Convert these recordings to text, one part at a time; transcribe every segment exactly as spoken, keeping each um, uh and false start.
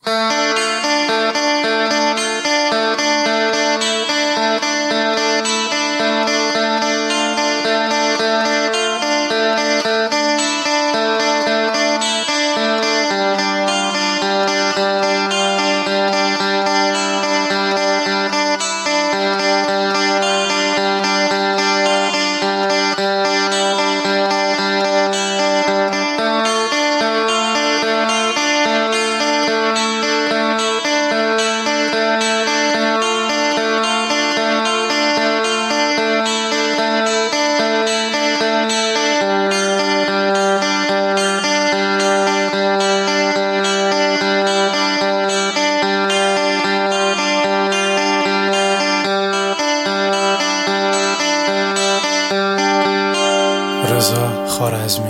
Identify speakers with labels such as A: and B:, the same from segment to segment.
A: رضا خوارزمی.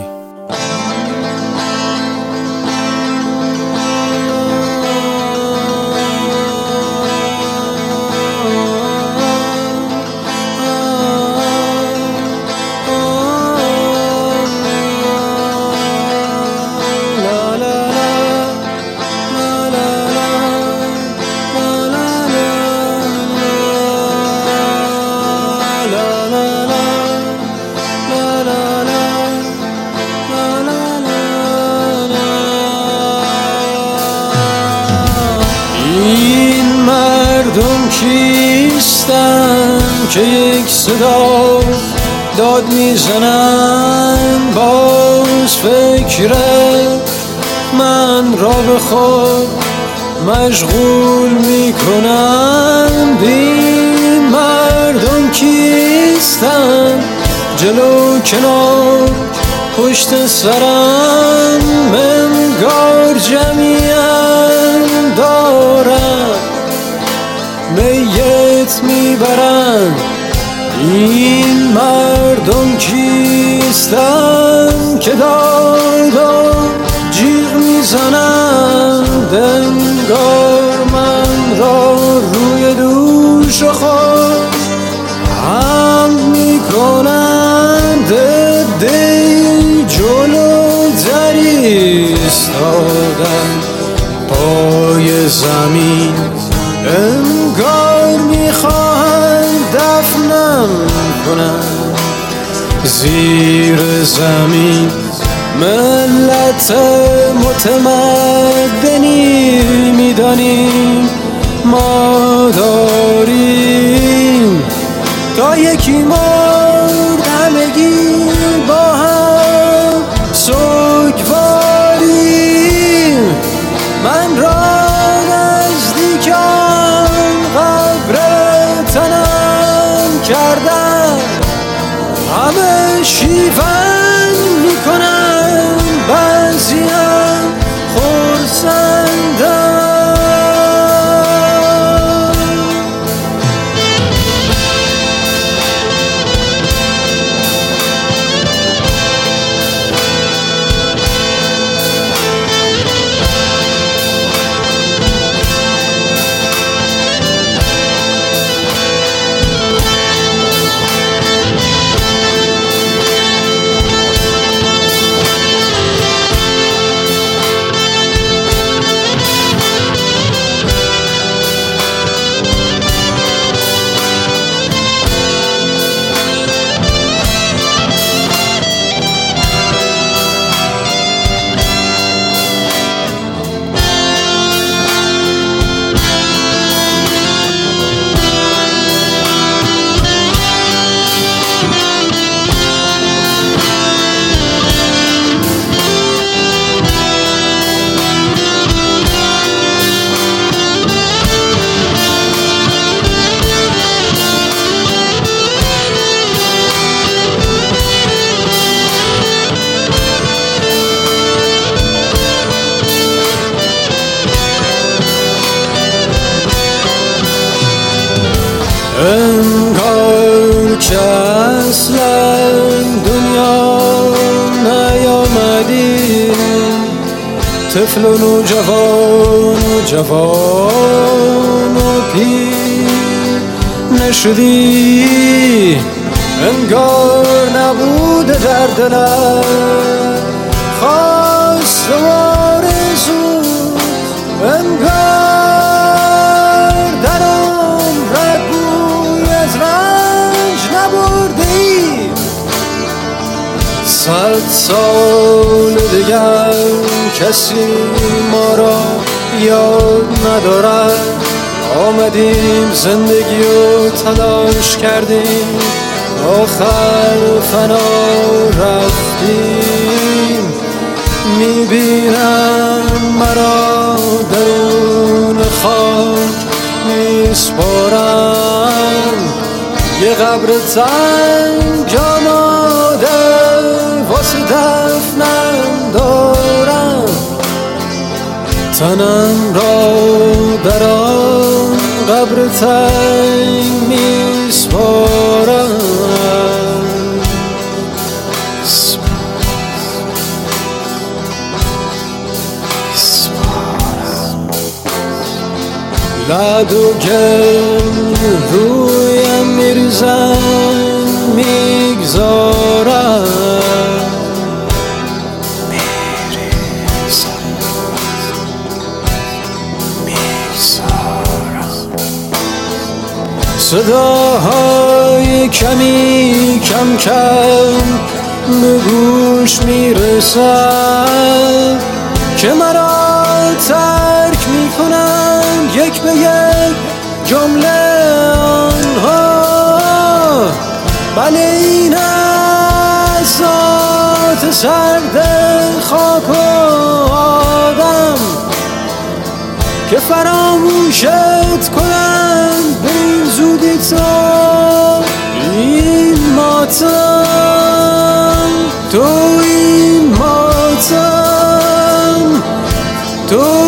B: مردم کیستن که یک صدا داد میزنن، باز فکر من را به خود مشغول میکنن. این مردم کیستن جلو کنار پشت سرم، انگار جمعیت دارن میت میبرن. این مردم کیستن که دادا جیغ میزنند، انگار من را روی دوش خود هم میکنند. دی جلو در ایستادن پای زمین، انگار میخواهند دفنم کنند زیر زمین. ملت متمدنی میدانیم ما داریم، تا یکی مرد همگی با هم سوگواریم. من را کردن همه شیون میکنن، بعضی هم خرسندن. انگار که اصلا دنیا نیامدیم، طفل و نوجوان و جوان و پیر نشدی. انگار نبود در دلت خواست و آرزو، انگار دیگر کسی ما را یاد ندارد. آمدیم زندگی رو تلاش کردیم، آخر فنا رفتیم. میبینم مرا درون خاک میسپارم، یه قبر تنگ آماده واسه دفنم دارم. تنم را در آن قبر تنگ میسپارم. لعد و گل رویم میریزن میگذارم، صداهای کمی کم کم به گوش میرسد که مرا ترک میکنند یک به یک جمله آنها. بله این از ذات سرد خاک و آدم که فراموشت کنند به این زودی تو این ماتم، تو این ماتم، تو